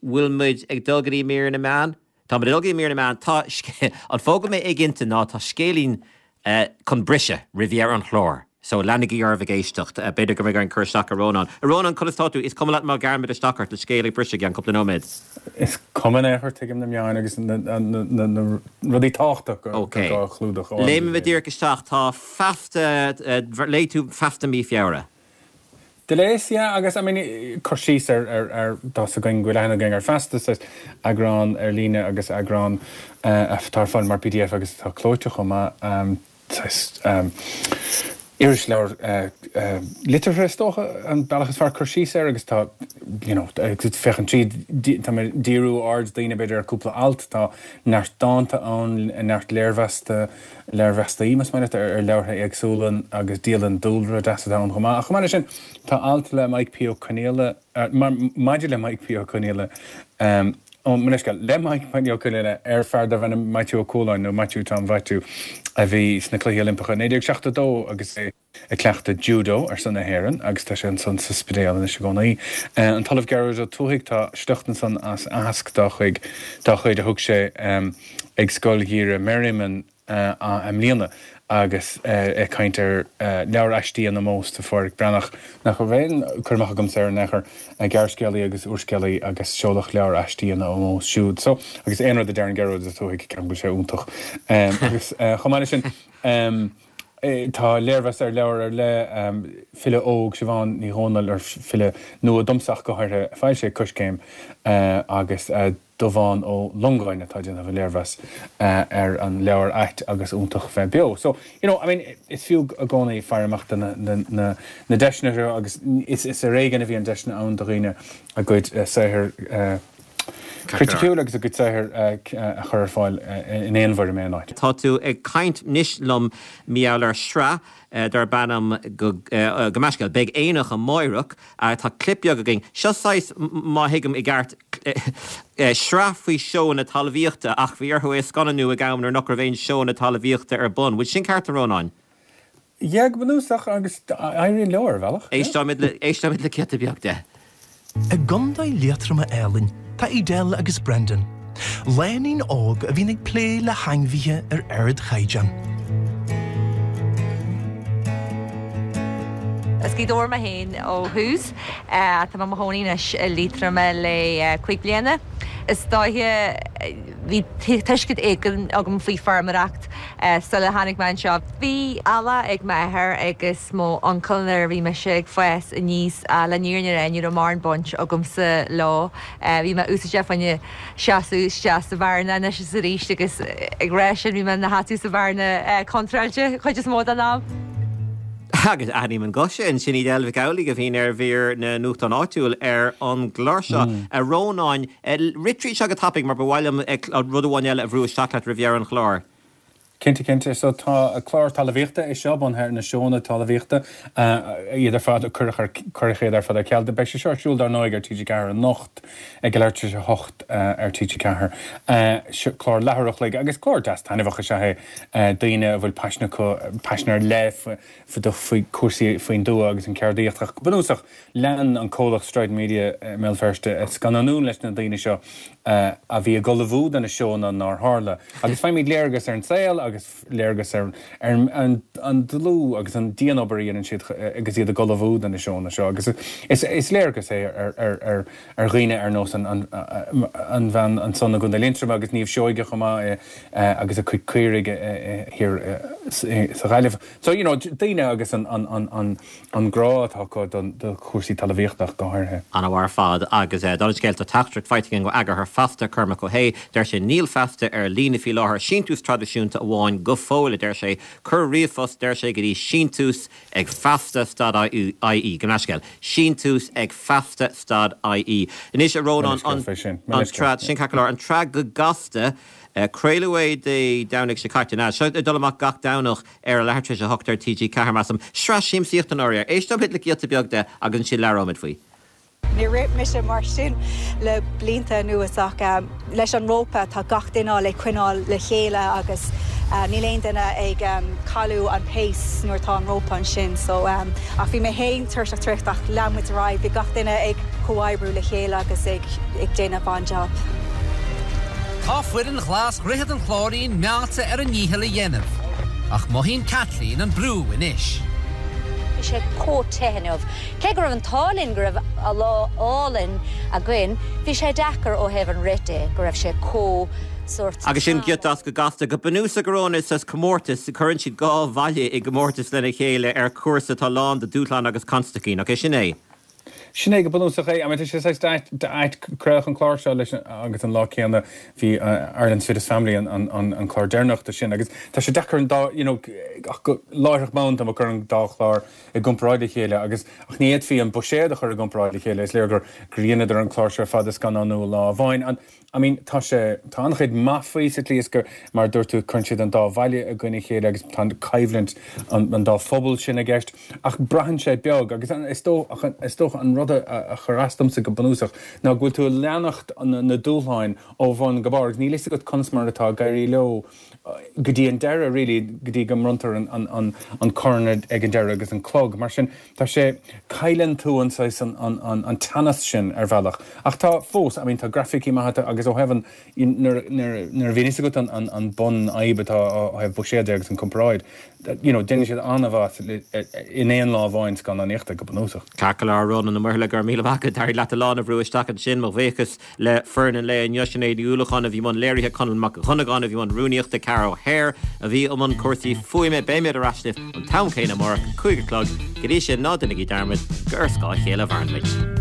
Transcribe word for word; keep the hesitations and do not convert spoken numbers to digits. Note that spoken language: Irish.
Wilmid ag dulgarí mír na man. Tá mar dulgarí mír na man tá an fóga mé ag inta ná tá scélín chun brise riviera an chlór. So Lanigi Arvig Eistecht, a beidir go mé an chuirteach a Rónan. A Rónan chutáú is cum má gar mit a stachart le scéala brise gan couple nóid. Is cuman éair tuigim na meáin agus na rudí táachta go chlúdach. Léime bh dtír isteach tá fefta léitú fefta mí fiara. De leis, ja, agus I mean chuirsís ar ar ar das a going gwilena gang ar festas agrán ar lína agus agrán a tar fan mar P D F agus tá clóite chuma um um Irish leir litre stocha an bailachas far chuirsís ar agus tá, you know, agus fechan tríd tá díú ard daoine beidir ar cúpla alt tá neart dáanta an neart léirvesta léirvesta ímas maine ar leirtha agsúlan agus díalan dúlra deasa an chumá. A chumáine sin tá alt le Mike Pio Conéile, maidir le Mike Pio Conéile um on munisca le Mike Pio Conéile ar fearda bhena Matthew Cóláin nó Matthew Tom Vatu a bhí sna cluiche Olympacha néidir seachta dó agus é a cleachta judo ar san na héireann agus tá sé an san sa spidéal na segonaí. An talamh gearúid a túigh tá stochtan san as asc dá chuig dá chuid a thug sé ag scoil híre Merriman a am líana agus e kainter leir eistí an na most for brenach nach go bhéin chumach gom sé nechar a gearscéalaí agus úscéalaí agus seolach leir eistí an na most siúd. So agus éonar de dearan gearúid a túigh ceann go sé úntaach. Agus chomáine sin tá léirhes ar leir ar le file óg se bháin ní hónal ar file nua domsach go háirthe fáil sé coscéim agus dómháin ó longáine tá déanamh léirhes ar an leabhar airt agus úntaach fé beo. So, you know, I mean, is fiú a gcónaí fearachta na deisneir agus is a réigen a bhí an deisna ann do riine a gcuid saithir Critiúil agus a go saithir a chur fáil in éonmhar mé náid. Tá tú ag caint níos lom míall ar sra dar banam go meisceil beag éanach an máireach a tá clipbeag a gin. Seo sais má hiigem i gceart sra faoi seo na talmhaíochta ach bhí arthú é scananú a gabhar nach raibh éon seo na talmhaíochta ar bun. Bhuiil sin ceart a rónáin? Jeag banúsach agus éiríonn leabhar bhealach. Éistáid le ciata beag de. A gundaí léatra ma Elin, tá Idel agus Brendan. Léanín óg a bhín ag plé le hainmhíthe ar aird chaijan. Is gí dóir ma héin ó hús, tá ma mahónín is lítra me le chuig bliana. Is dáithe bhí tuiscid éigen agam faoi farmaracht sa le hánig man seo. Bhí ala ag maithir agus mó ancalnar bhí me sé ag fues a níos a le níorne réinú a mar an bunt agam sa lá. Bhí me úsa sé fanne seaú seas sa bharna na sa ríist agus ag réisisin bhí me na hatú sa bharna contrailte chuid is mód an ná. Agus aní man goise an sin Idel Vigauli go bhín ar bhír na nucht an áitiúil ar an gláirse a Rónáin ritrí se go tapig mar bhhailm ag rudháin eile a bhrú Seachlat Riviera an chlár. Cinnte cinnte so tá a chlár talmhaíochta is seo an na seóna talmhaíochta iad ar fad chuirchéad ar fad a ceall de be sé seirisiúil ar nóig ar tíide ceathar an nocht ag go leirte sé hocht ar tíide ceathar. Chlár lethreach le agus chlár deas tainmhacha sé daoine bhfuil pasnar le faoi cuasaí faoin dú agus an ceardíochtach. Banúsach lean an cólach Stride Media mé firste gan anún leis na daoine seo a bhí a golamhúd an na seóna ná hála. Agus feimid léargus ar an saoil agus léargus ar an dlú agus an díanabarí an siad agus iad a golamhúd an na seóna seo. Agus is léargus é ar riine ar nós an bhean an sonna gúna lintrum agus níomh seoige chumá agus a chuig cuiirige hir sa ghaileh. So, you know, daoine agus an grá atá don chuasaí talmhaíochtach go háirthe. An bhhar fad agus dáid scéalt a teachtracht fighting go agar haar fasta curma go hé, der sé níl fasta ar lína fi láthar síntus tradiisiúnta a bháin go fóla der sé cur riomfos der sé go dtí síntus ag fasta stad I E. Gnáisceil, síntus ag fasta stad I E. Inis a rón an trad sin cacalar an trad go gasta Creileway de Downig se carte ná. Seo dolamach gach downach ar a lehartris a hochtar T G Caharmasam. Sra sim síocht an áir. Éistab hit le giata beagda agus sin lerómid faoi. Ní réip me sé mar sin le blinta nuasach um, leis an rópa tá gach duine le cuineáil le chéile agus uh, ní léon duine ag um, calú an péis nuair tá an rópa an sin. So um, ach bhí mé héin tuirseach trichtach lemuid ráid bhí gach duine ag cohaibbrú le chéile agus ag ag déanamh an job. Cáfuir an glas grithad an chláirín meáta ar an níhall a dhéanamh, ach mohín Kathleen an brú in ish. sé cótéhanmh. Cé gur an tálinn gur a lá álinn a gcuin, bhí sé dechar ó hebh an rite, gur raibh sé có sort. Agus sin gitas go gasta go banús a goróna sas commórtas chuann siad gá bhaile i gomórtas lena chéile ar cuasa tá lán de dútláán agus Constacín, ok sin é. Sinné go banúsach é, a me sé ait creach an chláir seo leis agus an lá chéanna bhí Ireland's Fittest Family an an chláir déirnach sin, agus tá sé dechar an dá, you know, láirech mount am chur an dá chláir i gcompráide chéile, agus ach níiad fhí an buséad a chur a gcompráide chéile, is léir gur gríanad ar an chláir seo fadas gan anú lá bhain. I mean, tá sé tá anchaid mafaí sa tlíos gur mar dúirtú chun siad an dá bhaile a gcuine chéile agus tá caimhlint an dá phobal sin a gceist, ach brahann sé beag, agus is tóch an rud a chorastam sa go banúsach. Ná gúil tú leannacht na dúlháin ó bhain gobar, ní lista go consmar atá gairí leo go dtí an deire rilí go dtí go mruntar an cornad ag an deire agus an clog, mar sin tá sé caiileann tú an tanas sin ar bhealach. Ach tá fós, I mean, tá graficí maithe agus ó heavan nar bhíine go an bon aibe tá ó hebh buséad agus an compráid. You know, déine siad anmhat in éon lá bháin gan an éachta go banúsach. Cacail á run an murla gur míle bhacha tar le lána bhrúisteach an sin mo bhéchas le fearnan le an joisinaid úlachan a bhí man léirithe chun mac chunagáin a bhí man rúneochta Carol Hare a bhí am an cuasaí fuime béimiid a rasnif an town céine mar chuige clog go dtí sin nádanna í darmid gur scáil chéile bharnleit.